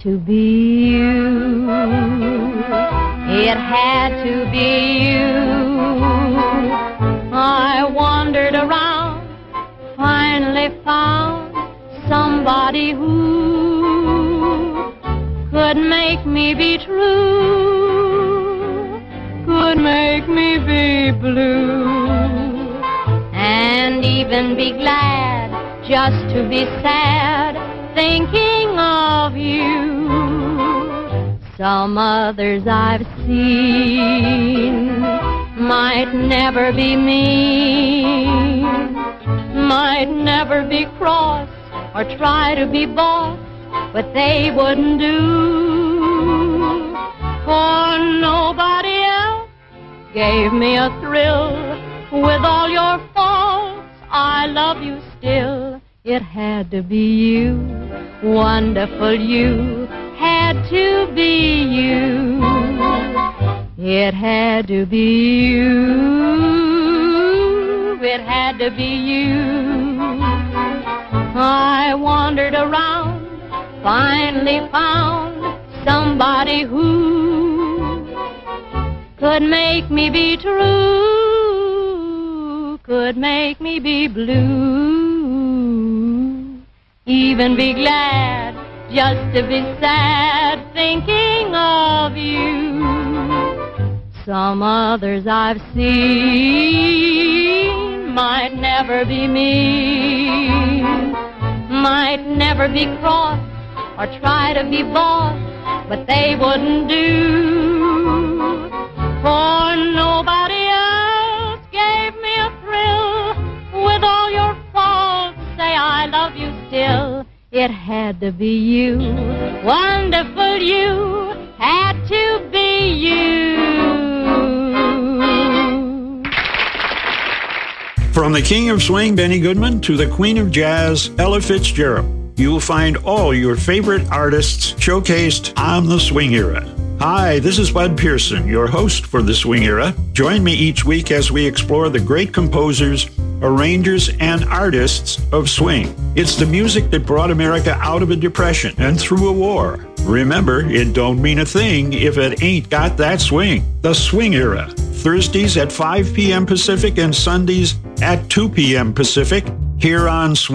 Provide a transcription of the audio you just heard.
to be you. It had to be you. I wandered around, finally found somebody who could make me be true, could make me be blue, and even be glad just to be sad, thinking of you. Some others I've seen might never be mean, might never be cross or try to be boss, but they wouldn't do. For nobody else gave me a thrill. With all your faults, I love you still. It had to be you, wonderful you, had to be you. It had to be you, it had to be you. I wandered around, finally found somebody who could make me be true, could make me be blue, even be glad just to be sad, thinking of you. Some others I've seen might never be mean, might never be cross or try to be boss, but they wouldn't do. For nobody else gave me a thrill. With all your faults, say I love you still. It had to be you, wonderful you, had to be you. From the King of Swing, Benny Goodman, to the Queen of Jazz, Ella Fitzgerald, you'll find all your favorite artists showcased on the Swing Era. Hi, this is Bud Pearson, your host for the Swing Era. Join me each week as we explore the great composers, arrangers, and artists of swing. It's the music that brought America out of a depression and through a war. Remember, it don't mean a thing if it ain't got that swing. The Swing Era, Thursdays at 5 p.m. Pacific and Sundays at 2 p.m. Pacific, here on Swing.